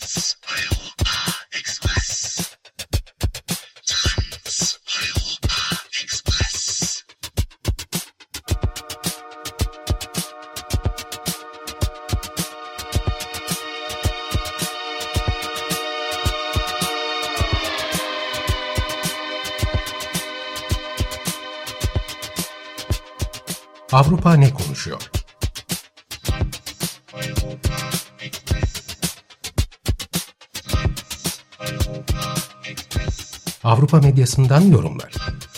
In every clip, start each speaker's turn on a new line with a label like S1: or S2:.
S1: Avrupa ne konuşuyor? Avrupa medyasından yorumlar.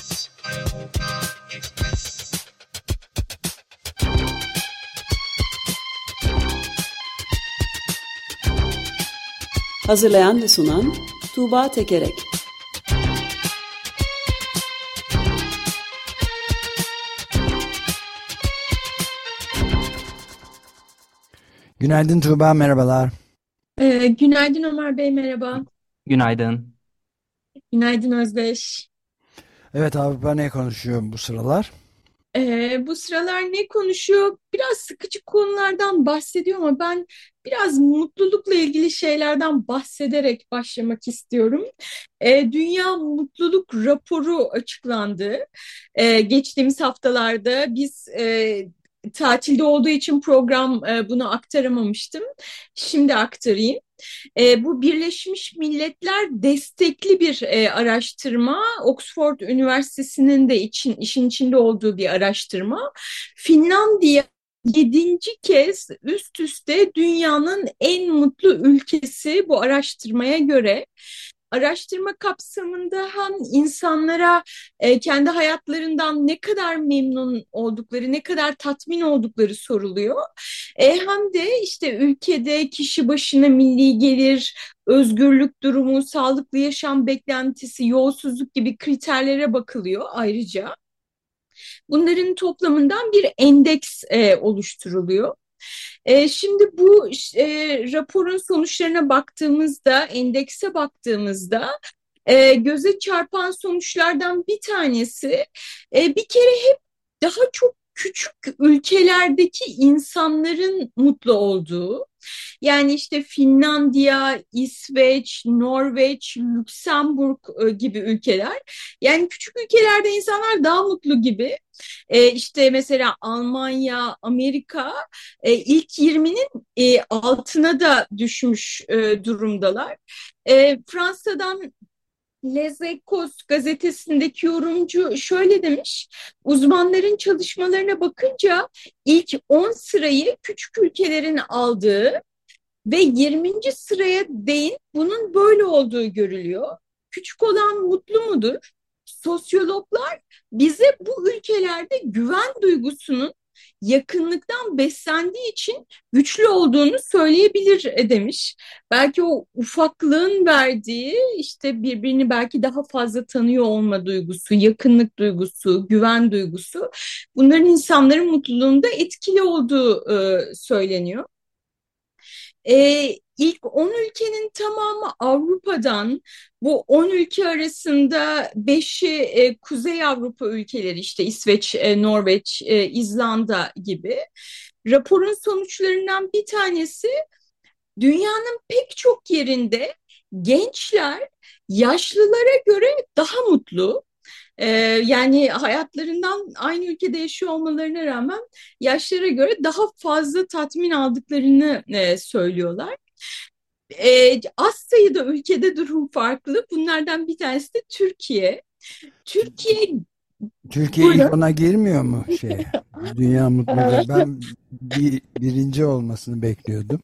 S2: Hazırlayan ve sunan Tuğba Tekerek.
S3: Günaydın Tuğba, merhabalar.
S4: Günaydın Ömer Bey, merhaba.
S5: Günaydın.
S4: Günaydın Özdeş.
S3: Evet, Avrupa ne konuşuyor bu sıralar?
S4: Bu sıralar ne konuşuyor? Biraz sıkıcı konulardan bahsediyor ama ben biraz mutlulukla ilgili şeylerden bahsederek başlamak istiyorum. Dünya Mutluluk Raporu açıklandı. Geçtiğimiz haftalarda biz tatilde olduğu için program bunu aktaramamıştım. Şimdi aktarayım. Bu Birleşmiş Milletler destekli bir araştırma. Oxford Üniversitesi'nin de işin içinde olduğu bir araştırma. Finlandiya 7. kez üst üste dünyanın en mutlu ülkesi bu araştırmaya göre. Araştırma kapsamında hem insanlara kendi hayatlarından ne kadar memnun oldukları, ne kadar tatmin oldukları soruluyor. Hem de işte ülkede kişi başına milli gelir, özgürlük durumu, sağlıklı yaşam beklentisi, yolsuzluk gibi kriterlere bakılıyor ayrıca. Bunların toplamından bir endeks oluşturuluyor. Şimdi bu raporun sonuçlarına baktığımızda, endekse baktığımızda göze çarpan sonuçlardan bir tanesi bir kere hep daha çok küçük ülkelerdeki insanların mutlu olduğu. Yani işte Finlandiya, İsveç, Norveç, Lüksemburg gibi ülkeler. Yani küçük ülkelerde insanlar daha mutlu gibi. İşte mesela Almanya, Amerika ilk 20'nin altına da düşmüş durumdalar. Fransa'dan Les Echos gazetesindeki yorumcu şöyle demiş, uzmanların çalışmalarına bakınca ilk 10 sırayı küçük ülkelerin aldığı ve 20. sıraya değin bunun böyle olduğu görülüyor. Küçük olan mutlu mudur? Sosyologlar bize bu ülkelerde güven duygusunun yakınlıktan beslendiği için güçlü olduğunu söyleyebilir demiş. Belki o ufaklığın verdiği işte birbirini belki daha fazla tanıyor olma duygusu, yakınlık duygusu, güven duygusu bunların insanların mutluluğunda etkili olduğu söyleniyor. İlk 10 ülkenin tamamı Avrupa'dan, bu 10 ülke arasında 5'i Kuzey Avrupa ülkeleri işte İsveç, Norveç, İzlanda gibi. Raporun sonuçlarından bir tanesi dünyanın pek çok yerinde gençler yaşlılara göre daha mutlu. Yani hayatlarından aynı ülkede yaşıyor olmalarına rağmen yaşlara göre daha fazla tatmin aldıklarını söylüyorlar. Az sayıda ülkede durum farklı. Bunlardan bir tanesi de Türkiye. Türkiye
S3: Türkiye ilk ona girmiyor mu Dünya mutluluğu? Ben birinci olmasını bekliyordum.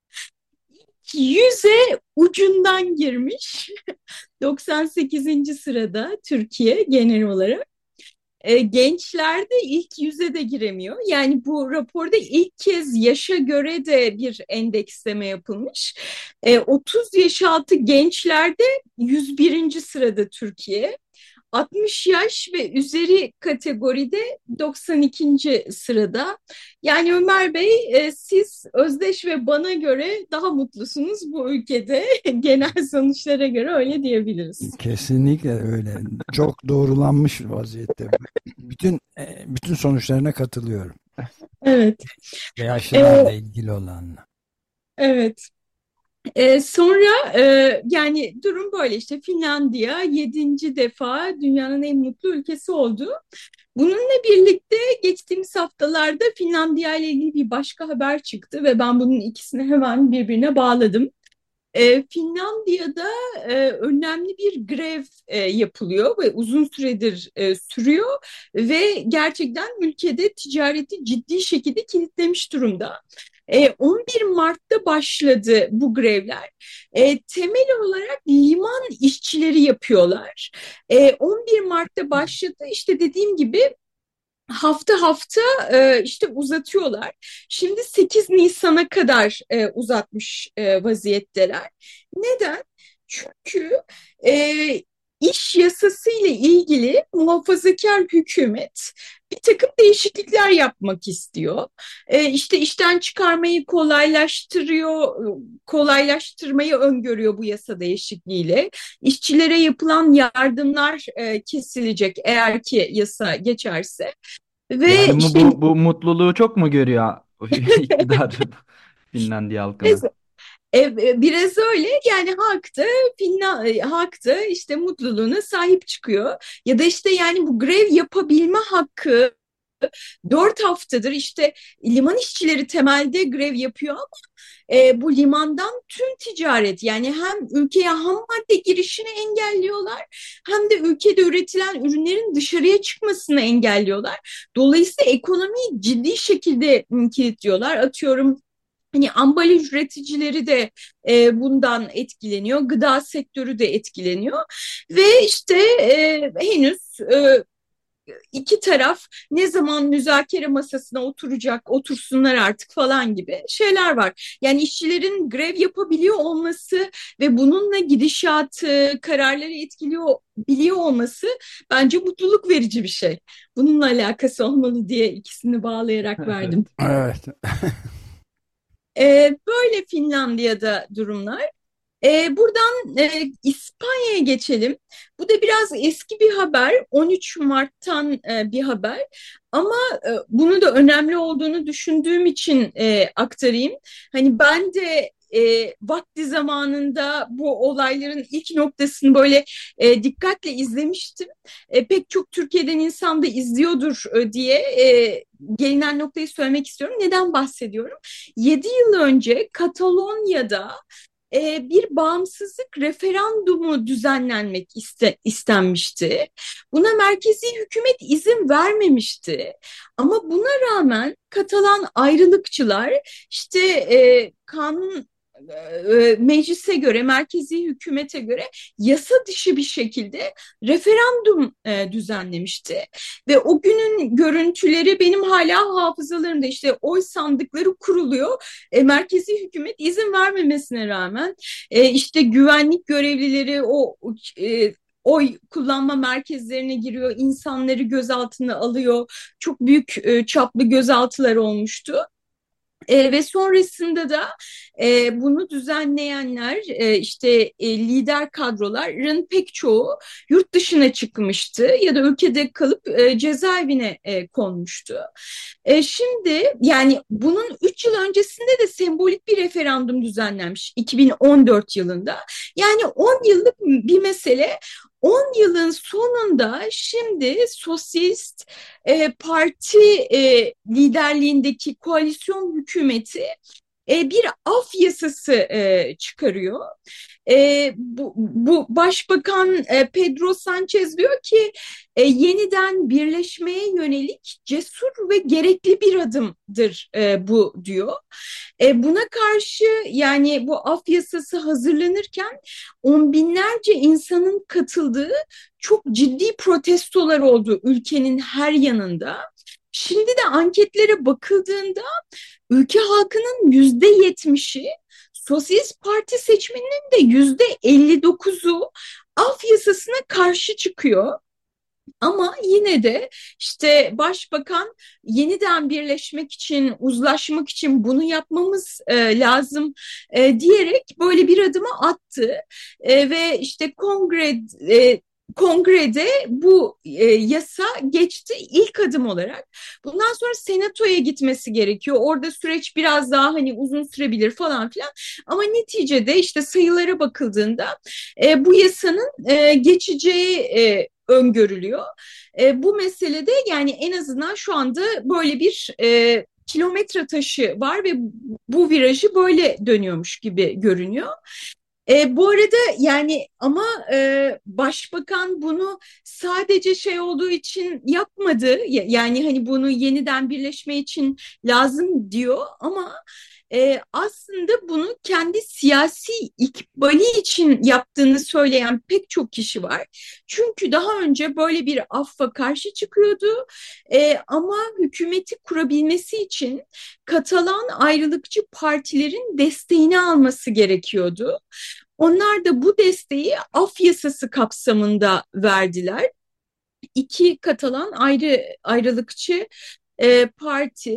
S4: 100'e ucundan girmiş. 98. sırada Türkiye genel olarak. Gençlerde ilk 100'e de giremiyor. Yani bu raporda ilk kez yaşa göre de bir endeksleme yapılmış. 30 yaş altı gençlerde 101. sırada Türkiye. 60 yaş ve üzeri kategoride 92. sırada. Yani Ömer Bey, siz Özdeş ve bana göre daha mutlusunuz bu ülkede. Genel sonuçlara göre öyle diyebiliriz.
S3: Kesinlikle öyle. Çok doğrulanmış vaziyette. Bütün sonuçlarına katılıyorum.
S4: Evet.
S3: Yaşlılarla ilgili olanla.
S4: Evet. Sonra yani durum böyle işte Finlandiya 7. defa dünyanın en mutlu ülkesi oldu. Bununla birlikte geçtiğimiz haftalarda Finlandiya ile ilgili bir başka haber çıktı ve ben bunun ikisini hemen birbirine bağladım. Finlandiya'da önemli bir grev yapılıyor ve uzun süredir sürüyor ve gerçekten ülkede ticareti ciddi şekilde kilitlemiş durumda. 11 Mart'ta başladı bu grevler. Temel olarak liman işçileri yapıyorlar. 11 Mart'ta başladı. İşte dediğim gibi hafta hafta işte uzatıyorlar. Şimdi 8 Nisan'a kadar uzatmış vaziyetteler. Neden? Çünkü e, iş yasası ile ilgili muhafazakar hükümet bir takım değişiklikler yapmak istiyor. İşte işten çıkarmayı kolaylaştırmayı öngörüyor bu yasa değişikliğiyle. İşçilere yapılan yardımlar kesilecek eğer ki yasa geçerse. Ve
S5: Yani
S4: işte
S5: bu mutluluğu çok mu görüyor iktidar Finlandiya halkını?
S4: biraz öyle yani halk da işte mutluluğuna sahip çıkıyor. Ya da işte yani bu grev yapabilme hakkı 4 haftadır işte liman işçileri temelde grev yapıyor ama bu limandan tüm ticaret yani hem ülkeye ham madde girişini engelliyorlar hem de ülkede üretilen ürünlerin dışarıya çıkmasını engelliyorlar. Dolayısıyla ekonomiyi ciddi şekilde kilitliyorlar. Atıyorum hani ambalaj üreticileri de bundan etkileniyor, gıda sektörü de etkileniyor ve işte henüz iki taraf ne zaman müzakere masasına otursunlar artık falan gibi şeyler var. Yani işçilerin grev yapabiliyor olması ve bununla gidişatı, kararları etkiliyor biliyor olması bence mutluluk verici bir şey. Bununla alakası olmalı diye ikisini bağlayarak verdim.
S5: Evet.
S3: Evet.
S4: Böyle Finlandiya'da durumlar. Buradan İspanya'ya geçelim. Bu da biraz eski bir haber. 13 Mart'tan bir haber. Ama bunu da önemli olduğunu düşündüğüm için aktarayım. Hani ben de vakti zamanında bu olayların ilk noktasını böyle dikkatle izlemiştim. Pek çok Türkiye'den insan da izliyordur diye gelinen noktayı söylemek istiyorum. Neden bahsediyorum? 7 yıl önce Katalonya'da bir bağımsızlık referandumu düzenlenmek istenmişti. Buna merkezi hükümet izin vermemişti. Ama buna rağmen Katalan ayrılıkçılar işte kanun meclise göre, merkezi hükümete göre yasa dışı bir şekilde referandum düzenlemişti. Ve o günün görüntüleri benim hala hafızalarımda işte oy sandıkları kuruluyor. Merkezi hükümet izin vermemesine rağmen işte güvenlik görevlileri oy kullanma merkezlerine giriyor, insanları gözaltına alıyor. Çok büyük çaplı gözaltılar olmuştu. Ve sonrasında da bunu düzenleyenler işte lider kadroların pek çoğu yurt dışına çıkmıştı ya da ülkede kalıp cezaevine konmuştu. Şimdi yani bunun 3 yıl öncesinde de sembolik bir referandum düzenlenmiş 2014 yılında. Yani 10 yıllık bir mesele. 10 yılın sonunda şimdi Sosyalist Parti liderliğindeki koalisyon hükümeti bir af yasası çıkarıyor. Bu Başbakan Pedro Sanchez diyor ki yeniden birleşmeye yönelik cesur ve gerekli bir adımdır bu diyor. Buna karşı yani bu af yasası hazırlanırken on binlerce insanın katıldığı çok ciddi protestolar oldu ülkenin her yanında. Şimdi de anketlere bakıldığında ülke halkının %70'i, Sosyalist Parti seçmeninin de %59'u af yasasına karşı çıkıyor. Ama yine de işte başbakan yeniden birleşmek için, uzlaşmak için bunu yapmamız lazım diyerek böyle bir adımı attı. Ve işte kongrede bu yasa geçti ilk adım olarak. Bundan sonra senatoya gitmesi gerekiyor. Orada süreç biraz daha hani uzun sürebilir falan filan. Ama neticede işte sayılara bakıldığında bu yasanın geçeceği öngörülüyor. Bu meselede yani en azından şu anda böyle bir kilometre taşı var ve bu virajı böyle dönüyormuş gibi görünüyor. Bu arada yani ama başbakan bunu sadece şey olduğu için yapmadı. Yani hani bunu yeniden birleşme için lazım diyor ama aslında bunu kendi siyasi ikbali için yaptığını söyleyen pek çok kişi var. Çünkü daha önce böyle bir affa karşı çıkıyordu. Ama hükümeti kurabilmesi için Katalan ayrılıkçı partilerin desteğini alması gerekiyordu. Onlar da bu desteği af yasası kapsamında verdiler. İki Katalan ayrılıkçı parti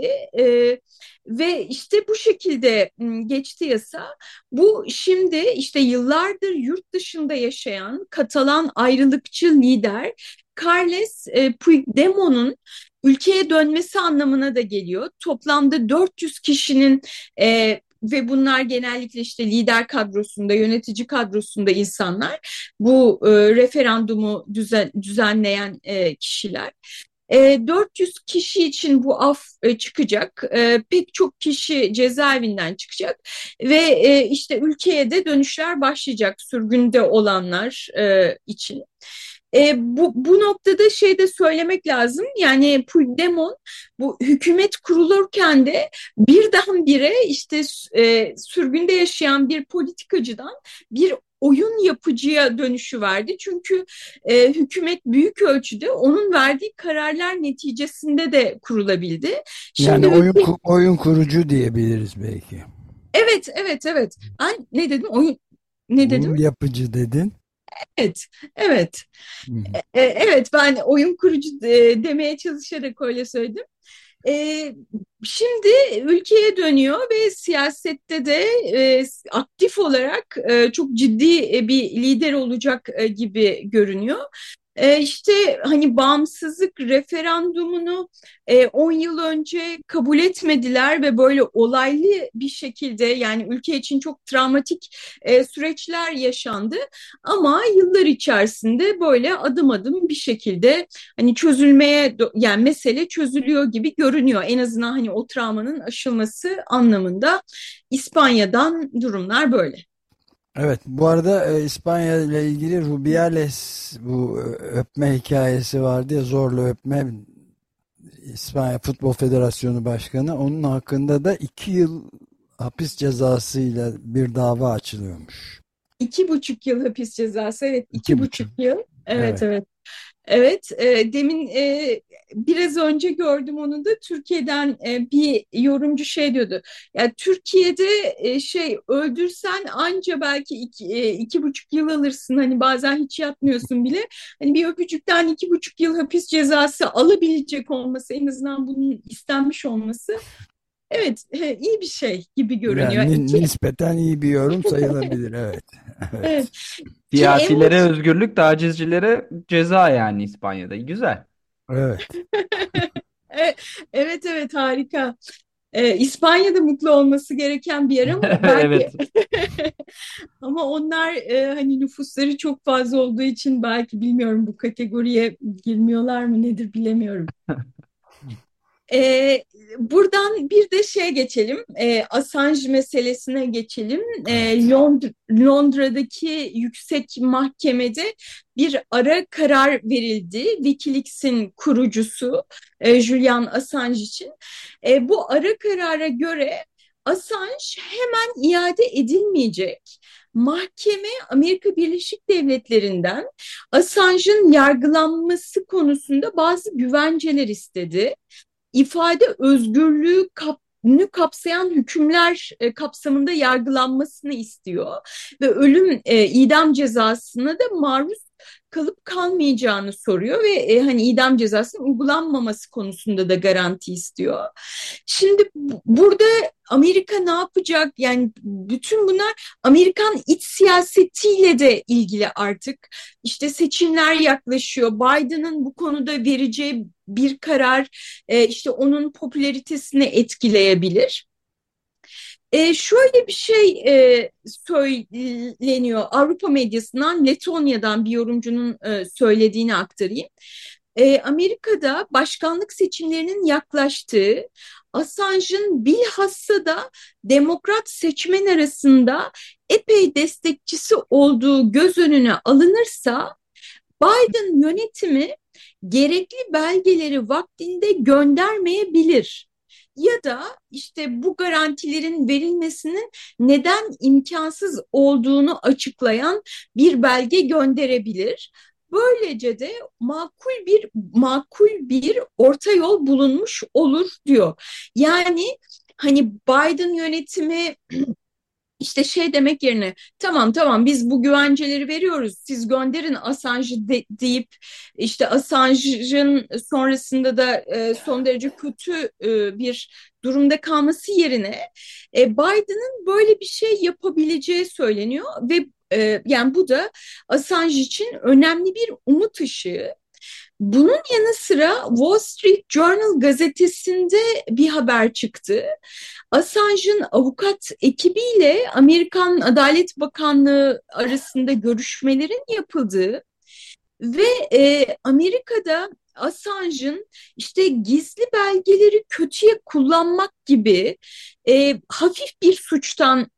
S4: ve işte bu şekilde geçti yasa. Bu şimdi işte yıllardır yurt dışında yaşayan Katalan ayrılıkçı lider Carles Puigdemont'un ülkeye dönmesi anlamına da geliyor. Toplamda 400 kişinin ve bunlar genellikle işte lider kadrosunda, yönetici kadrosunda insanlar. Bu referandumu düzenleyen kişiler. 400 kişi için bu af çıkacak. Pek çok kişi cezaevinden çıkacak ve işte ülkeye de dönüşler başlayacak sürgünde olanlar için. Bu noktada şey de söylemek lazım. Yani Puigdemont bu hükümet kurulurken de birdenbire işte sürgünde yaşayan bir politikacıdan bir oyun yapıcıya dönüşü verdi. Çünkü hükümet büyük ölçüde onun verdiği kararlar neticesinde de kurulabildi. Şimdi
S3: Yani oyun kurucu diyebiliriz belki.
S4: evet, evet, evet. Ne dedim? Ne dedim?
S3: Oyun yapıcı dedin.
S4: Evet, evet. Evet, ben oyun kurucu demeye çalışarak öyle söyledim. Şimdi ülkeye dönüyor ve siyasette de aktif olarak çok ciddi bir lider olacak gibi görünüyor. İşte hani bağımsızlık referandumunu 10 yıl önce kabul etmediler ve böyle olaylı bir şekilde yani ülke için çok travmatik süreçler yaşandı. Ama yıllar içerisinde böyle adım adım bir şekilde hani çözülmeye yani mesele çözülüyor gibi görünüyor. En azından hani o travmanın aşılması anlamında İspanya'dan durumlar böyle.
S3: Evet, bu arada İspanya ile ilgili Rubiales bu öpme hikayesi vardı ya, zorla öpme, İspanya Futbol Federasyonu Başkanı, onun hakkında da 2 yıl hapis cezasıyla bir dava açılıyormuş.
S4: 2,5 yıl hapis cezası, evet, 2,5 yıl. Evet,
S3: Evet.
S4: evet. Evet, demin biraz önce gördüm onu da Türkiye'den bir yorumcu şey diyordu. Ya Türkiye'de şey öldürsen anca belki 2,5 yıl alırsın. Hani bazen hiç yatmıyorsun bile. Hani bir öpücükten 2,5 yıl hapis cezası alabilecek olması, en azından bunun istenmiş olması, evet, iyi bir şey gibi görünüyor.
S3: Yani nispeten iyi bir yorum sayılabilir. Evet.
S4: Evet.
S3: Evet.
S4: Ki
S5: Siyasilere özgürlük, tacizcilere ceza yani İspanya'da. Güzel.
S3: Evet.
S4: Evet, evet, harika. İspanya'da mutlu olması gereken bir yer ama belki
S5: Evet.
S4: ama onlar hani nüfusları çok fazla olduğu için belki bilmiyorum bu kategoriye girmiyorlar mı nedir bilemiyorum. Buradan bir de şey geçelim, Assange meselesine geçelim.
S3: Evet.
S4: Londra'daki yüksek mahkemede bir ara karar verildi. WikiLeaks'in kurucusu Julian Assange için. Bu ara karara göre Assange hemen iade edilmeyecek. Mahkeme Amerika Birleşik Devletleri'nden Assange'ın yargılanması konusunda bazı güvenceler istedi. İfade özgürlüğü kapsayan hükümler kapsamında yargılanmasını istiyor ve idam cezasına da maruz kalıp kalmayacağını soruyor ve hani idam cezasının uygulanmaması konusunda da garanti istiyor. Şimdi burada Amerika ne yapacak? Yani bütün bunlar Amerikan iç siyasetiyle de ilgili artık. İşte seçimler yaklaşıyor. Biden'ın bu konuda vereceği bir karar işte onun popülaritesini etkileyebilir. Şöyle bir şey söyleniyor Avrupa medyasından, Letonya'dan bir yorumcunun söylediğini aktarayım. Amerika'da başkanlık seçimlerinin yaklaştığı, Assange'ın bilhassa da demokrat seçmen arasında epey destekçisi olduğu göz önüne alınırsa, Biden yönetimi gerekli belgeleri vaktinde göndermeyebilir. Ya da işte bu garantilerin verilmesinin neden imkansız olduğunu açıklayan bir belge gönderebilir. Böylece de makul bir orta yol bulunmuş olur diyor. Yani hani Biden yönetimi işte şey demek yerine tamam tamam biz bu güvenceleri veriyoruz, siz gönderin Assange'ı deyip işte Assange'ın sonrasında da son derece kötü bir durumda kalması yerine Biden'ın böyle bir şey yapabileceği söyleniyor ve yani bu da Assange için önemli bir umut ışığı. Bunun yanı sıra Wall Street Journal gazetesinde bir haber çıktı. Assange'ın avukat ekibiyle Amerikan Adalet Bakanlığı arasında görüşmelerin yapıldığı ve Amerika'da Assange'ın işte gizli belgeleri kötüye kullanmak gibi hafif bir suçtan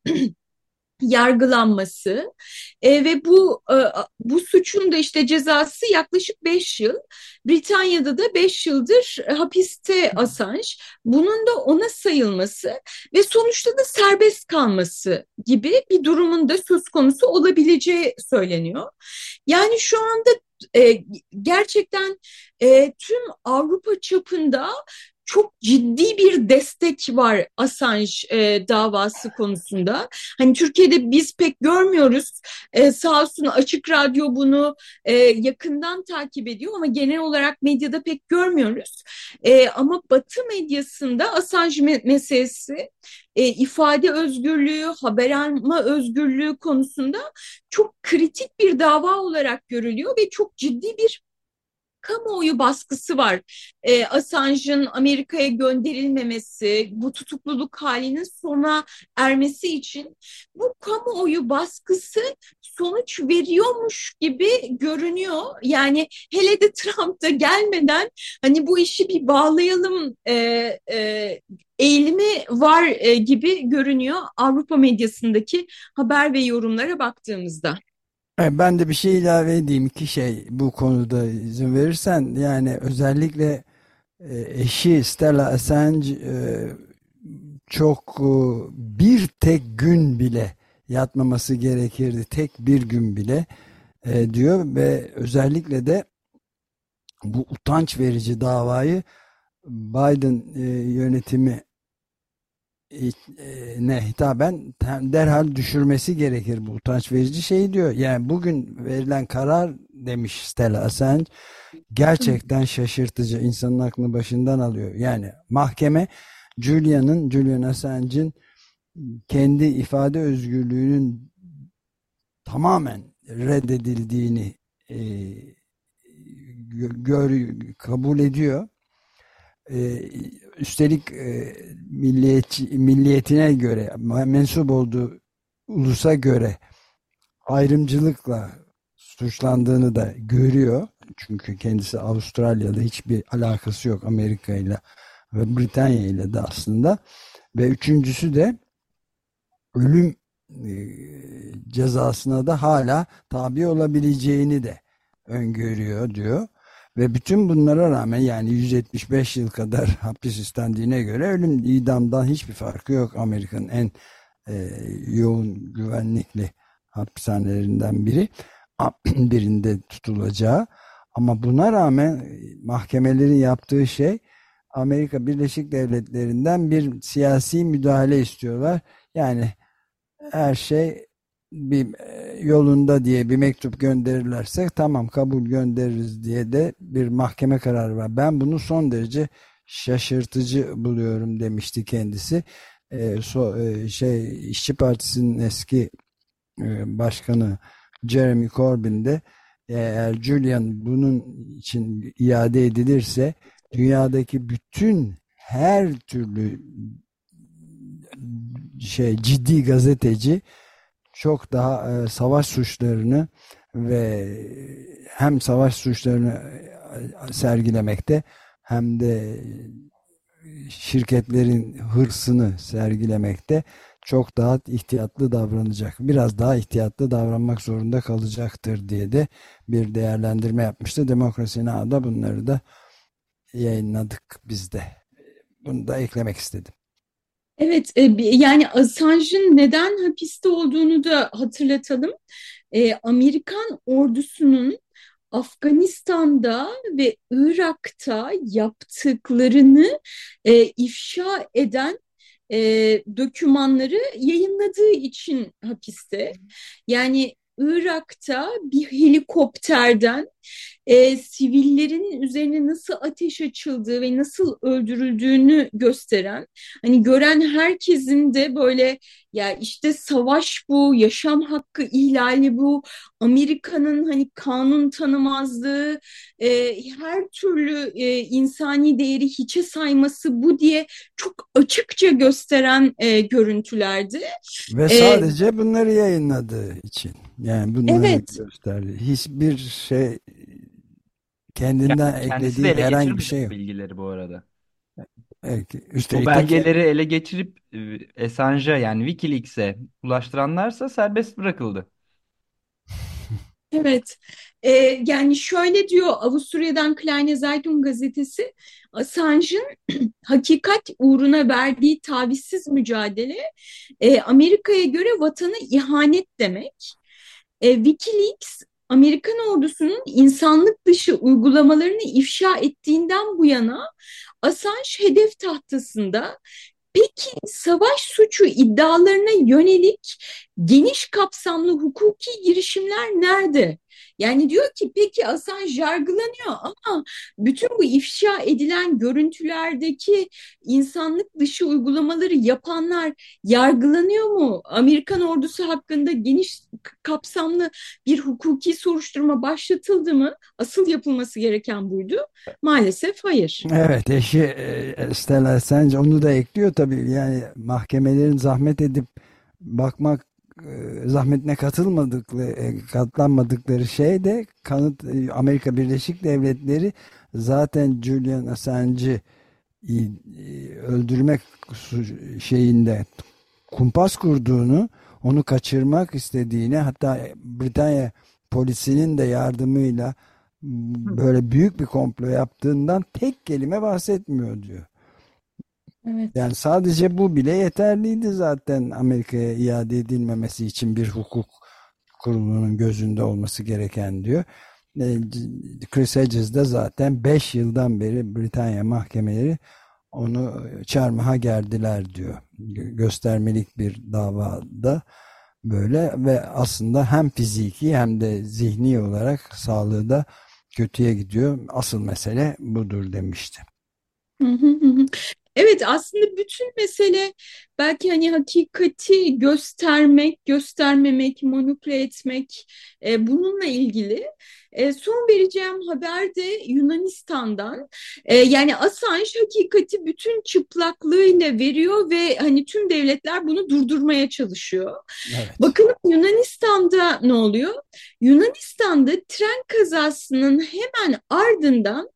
S4: yargılanması ve bu suçun da işte cezası yaklaşık 5 yıl. Britanya'da da 5 yıldır hapiste Assange. Bunun da ona sayılması ve sonuçta da serbest kalması gibi bir durumun da söz konusu olabileceği söyleniyor. Yani şu anda gerçekten tüm Avrupa çapında çok ciddi bir destek var Assange davası konusunda. Hani Türkiye'de biz pek görmüyoruz. Sağ olsun Açık Radyo bunu yakından takip ediyor ama genel olarak medyada pek görmüyoruz. Ama Batı medyasında Assange meselesi ifade özgürlüğü, haber alma özgürlüğü konusunda çok kritik bir dava olarak görülüyor ve çok ciddi bir kamuoyu baskısı var. Assange'ın Amerika'ya gönderilmemesi, bu tutukluluk halinin sona ermesi için bu kamuoyu baskısı sonuç veriyormuş gibi görünüyor. Yani hele de Trump da gelmeden hani bu işi bir bağlayalım eğilimi var gibi görünüyor Avrupa medyasındaki haber ve yorumlara baktığımızda.
S3: Ben de bir şey ilave edeyim, iki şey bu konuda izin verirsen. Yani özellikle eşi Stella Assange çok bir tek gün bile yatmaması gerekirdi, tek bir gün bile diyor ve özellikle de bu utanç verici davayı Biden yönetimi ne hitaben derhal düşürmesi gerekir, bu utanç verici şey diyor. Yani bugün verilen karar, demiş Stella Assange, gerçekten şaşırtıcı, insanın aklını başından alıyor. Yani mahkeme Julian Assange'in kendi ifade özgürlüğünün tamamen reddedildiğini kabul ediyor. Üstelik milliyetine göre, mensup olduğu ulusa göre ayrımcılıkla suçlandığını da görüyor. Çünkü kendisi Avustralya'da, hiçbir alakası yok Amerika ile ve Britanya ile de aslında. Ve üçüncüsü de ölüm cezasına da hala tabi olabileceğini de öngörüyor diyor. Ve bütün bunlara rağmen, yani 175 yıl kadar hapis istendiğine göre ölüm idamdan hiçbir farkı yok. Amerika'nın en yoğun güvenlikli hapishanelerinden birinde tutulacağı. Ama buna rağmen mahkemelerin yaptığı şey, Amerika Birleşik Devletleri'nden bir siyasi müdahale istiyorlar. Yani her şey bir yolunda diye bir mektup gönderirlerse tamam kabul göndeririz diye de bir mahkeme kararı var. Ben bunu son derece şaşırtıcı buluyorum demişti kendisi. İşçi Partisi'nin eski başkanı Jeremy Corbyn de eğer Julian bunun için iade edilirse dünyadaki bütün her türlü ciddi gazeteci çok daha savaş suçlarını ve hem savaş suçlarını sergilemekte hem de şirketlerin hırsını sergilemekte çok daha ihtiyatlı davranacak. Biraz daha ihtiyatlı davranmak zorunda kalacaktır diye de bir değerlendirme yapmıştı. Demokrasi Now'da bunları da yayınladık biz de. Bunu da eklemek istedim.
S4: Evet, yani Assange'ın neden hapiste olduğunu da hatırlatalım. Amerikan ordusunun Afganistan'da ve Irak'ta yaptıklarını ifşa eden dokümanları yayınladığı için hapiste. Yani Irak'ta bir helikopterden sivillerin üzerine nasıl ateş açıldığı ve nasıl öldürüldüğünü gösteren, hani gören herkesin de böyle ya işte savaş bu, yaşam hakkı ihlali bu, Amerika'nın hani kanun tanımazlığı, her türlü insani değeri hiçe sayması bu diye çok açıkça gösteren görüntülerdi.
S3: Ve sadece bunları yayınladığı için. Yani bunları
S4: Evet.
S3: gösterdi. Hiçbir şey kendinden
S5: Kendisi de
S3: eklediği
S5: ele
S3: herhangi bir
S5: geçirmiş
S3: şey
S5: o
S3: yok.
S5: bilgileri bu arada. O
S3: Üstelik de
S5: belgeleri ele geçirip Assange'a yani WikiLeaks'e ulaştıranlarsa serbest bırakıldı.
S4: Evet, yani şöyle diyor Avusturya'dan Kleine Zeitung gazetesi, Assange'ın hakikat uğruna verdiği tavizsiz mücadele Amerika'ya göre vatana ihanet demek. WikiLeaks, Amerikan ordusunun insanlık dışı uygulamalarını ifşa ettiğinden bu yana Assange hedef tahtasında. Peki savaş suçu iddialarına yönelik geniş kapsamlı hukuki girişimler nerede? Yani diyor ki peki Assange yargılanıyor ama bütün bu ifşa edilen görüntülerdeki insanlık dışı uygulamaları yapanlar yargılanıyor mu? Amerikan ordusu hakkında geniş kapsamlı bir hukuki soruşturma başlatıldı mı? Asıl yapılması gereken buydu. Maalesef hayır.
S3: evet, eşi Stella Assange onu da ekliyor tabii. Yani mahkemelerin zahmet edip bakmak zahmetine katlanmadıkları şey de kanıt. Amerika Birleşik Devletleri zaten Julian Assange'i öldürmek şeyinde kumpas kurduğunu, onu kaçırmak istediğini, hatta Britanya polisinin de yardımıyla böyle büyük bir komplo yaptığından tek kelime bahsetmiyor diyor.
S4: Evet.
S3: Yani sadece bu bile yeterliydi zaten Amerika'ya iade edilmemesi için bir hukuk kurumunun gözünde olması gereken diyor. Chris Hedges de zaten 5 yıldan beri Britanya mahkemeleri onu çarmıha gerdiler diyor. Göstermelik bir davada böyle ve aslında hem fiziki hem de zihni olarak sağlığı da kötüye gidiyor. Asıl mesele budur demişti.
S4: Evet, aslında bütün mesele belki hani hakikati göstermek, göstermemek, manipüle etmek bununla ilgili. Son vereceğim haber de Yunanistan'dan. Yani Assange hakikati bütün çıplaklığıyla veriyor ve hani tüm devletler bunu durdurmaya çalışıyor.
S3: Evet.
S4: Bakalım Yunanistan'da ne oluyor? Yunanistan'da tren kazasının hemen ardından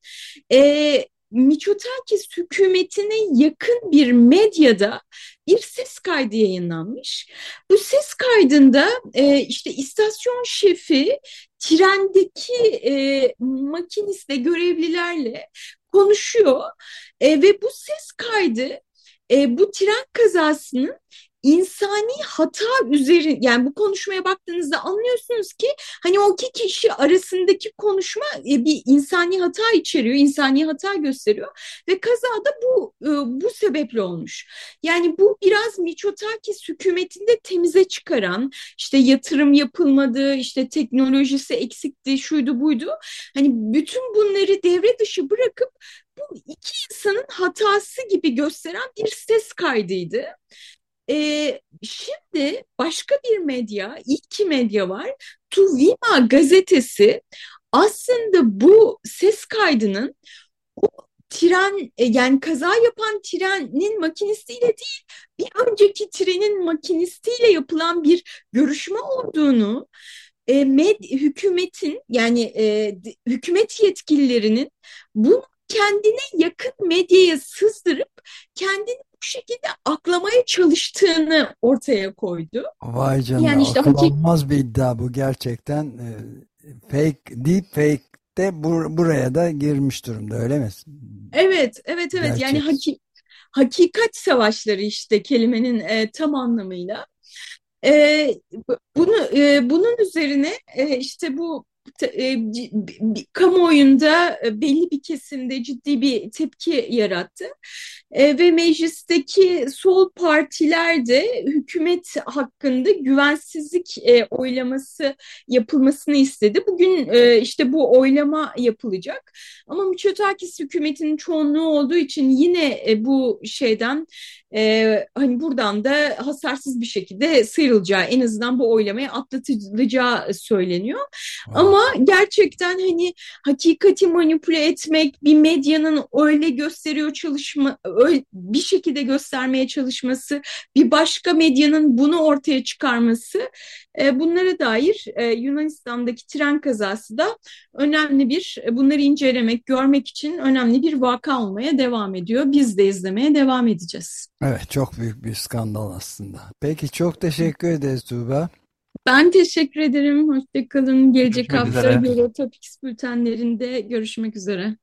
S4: Mitsotakis hükümetine yakın bir medyada bir ses kaydı yayınlanmış. Bu ses kaydında işte istasyon şefi trendeki makinistle, görevlilerle konuşuyor ve bu ses kaydı bu tren kazasının insani hata üzeri, yani bu konuşmaya baktığınızda anlıyorsunuz ki hani o iki kişi arasındaki konuşma bir insani hata içeriyor, insani hata gösteriyor ve kazada bu sebeple olmuş. Yani bu biraz Mitsotakis hükümetinde temize çıkaran, işte yatırım yapılmadı, işte teknolojisi eksikti, şuydu buydu. Hani bütün bunları devre dışı bırakıp bu iki insanın hatası gibi gösteren bir ses kaydıydı. Şimdi başka bir medya, iki medya var. Tuvima gazetesi aslında bu ses kaydının yani kaza yapan trenin makinistiyle değil, bir önceki trenin makinistiyle yapılan bir görüşme olduğunu, hükümetin yani hükümet yetkililerinin bunu kendine yakın medyaya sızdırıp kendini bu şekilde aklamaya çalıştığını ortaya koydu.
S3: Vay canına,
S4: Yani işte
S3: akıl almaz bir iddia bu gerçekten. Fake, deep fake de buraya da girmiş durumda, öyle mi?
S4: evet.
S3: Gerçek.
S4: Yani hakikat savaşları işte kelimenin tam anlamıyla. Bunun üzerine işte bu kamuoyunda belli bir kesimde ciddi bir tepki yarattı. Ve meclisteki sol partiler de hükümet hakkında güvensizlik oylaması yapılmasını istedi. Bugün işte bu oylama yapılacak. Ama Mitsotakis hükümetinin çoğunluğu olduğu için yine bu şeyden hani buradan da hasarsız bir şekilde sıyrılacağı, en azından bu oylamaya atlatılacağı söyleniyor. Ama gerçekten hani hakikati manipüle etmek, bir medyanın öyle öyle bir şekilde göstermeye çalışması, bir başka medyanın bunu ortaya çıkarması, bunlara dair Yunanistan'daki tren kazası da bunları incelemek, görmek için önemli bir vaka olmaya devam ediyor. Biz de izlemeye devam edeceğiz.
S3: Evet, çok büyük bir skandal aslında. Peki, çok teşekkür ederiz Tuğba.
S4: Ben teşekkür ederim. Hoşça kalın. Gelecek
S5: Görüşmek
S4: hafta
S5: üzere.
S4: Eurotopics bültenlerinde görüşmek üzere.